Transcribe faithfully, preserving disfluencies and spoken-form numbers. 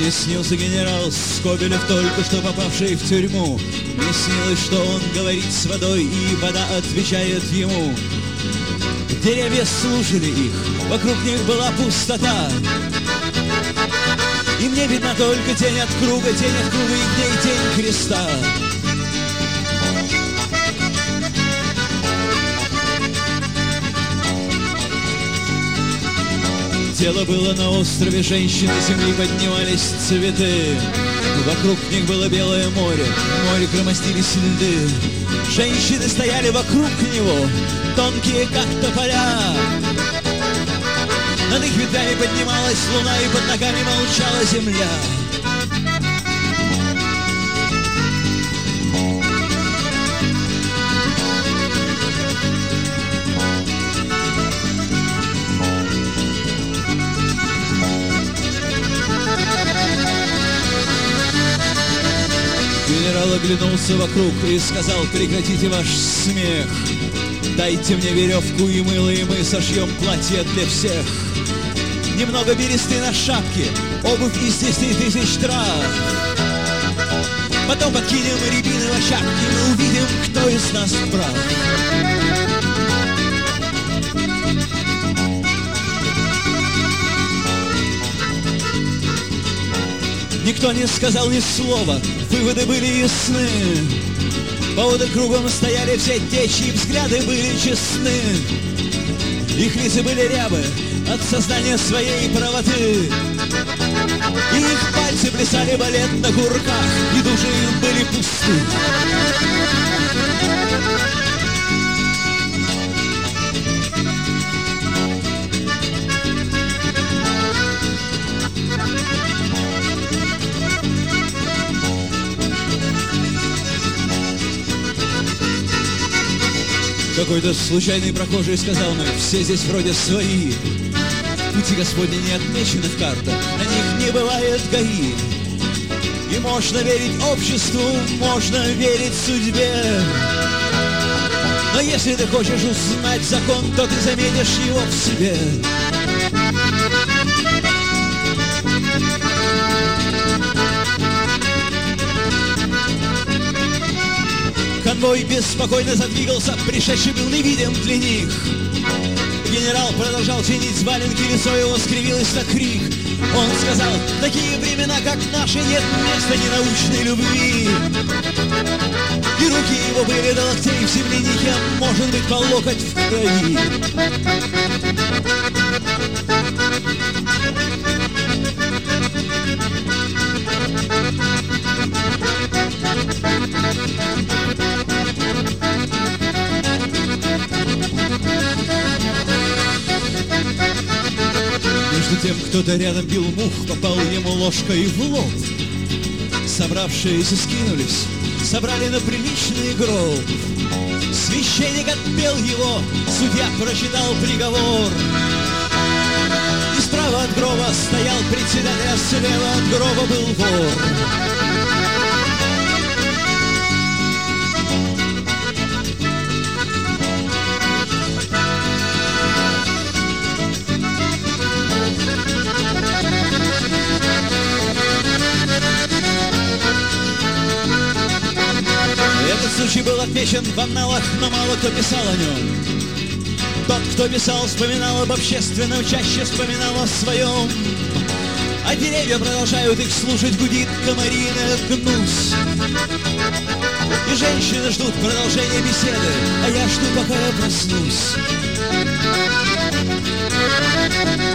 Мне снился генерал Скобелев, только что попавший в тюрьму. Мне снилось, что он говорит с водой, и вода отвечает ему. Деревья слушали их, вокруг них была пустота. И мне видна только тень от круга, тень от круга, и в ней тень креста. Тело было на острове, женщины земли поднимались цветы. Вокруг них было белое море, в море громоздились льды. Женщины стояли вокруг него, тонкие как тополя. Над их ветвями поднималась луна, и под ногами молчала земля. Генерал оглянулся вокруг и сказал: прекратите ваш смех. Дайте мне веревку и мыло, и мы сошьем платье для всех. Немного бересты на шапке, обувь из десяти тысяч трав. Потом подкинем рябины в ощапки, мы увидим, кто из нас прав. Никто не сказал ни слова, выводы были ясны. Поводы кругом стояли все те, чьи взгляды были честны. Их лица были рябы от сознания своей правоты. И их пальцы плясали балет на курках, и души их были пусты. Какой-то случайный прохожий сказал мне: все здесь вроде свои. Пути Господни не отмечены в картах, на них не бывает ГАИ. И можно верить обществу, можно верить судьбе. Но если ты хочешь узнать закон, то ты заметишь его в себе. Конвой беспокойно задвигался, пришедший был невидим для них. Генерал продолжал чинить валенки, лицо его скривилось на крик. Он сказал: в такие времена, как наши, нет места ненаучной любви. И руки его были до локтей в землянике, а может быть по локоть в крови. Между тем кто-то рядом бил мух, попал ему ложкой в лоб. Собравшиеся скинулись, собрали на приличный гроб. Священник отпел его, судья прочитал приговор. И справа от гроба стоял председатель, а слева от гроба был вор. Этот случай был отмечен в анналах, но мало кто писал о нем. Тот, кто писал, вспоминал об общественном, чаще вспоминал о своем. А деревья продолжают их слушать, гудит комариная гнусь. И женщины ждут продолжения беседы, а я жду, пока я проснусь.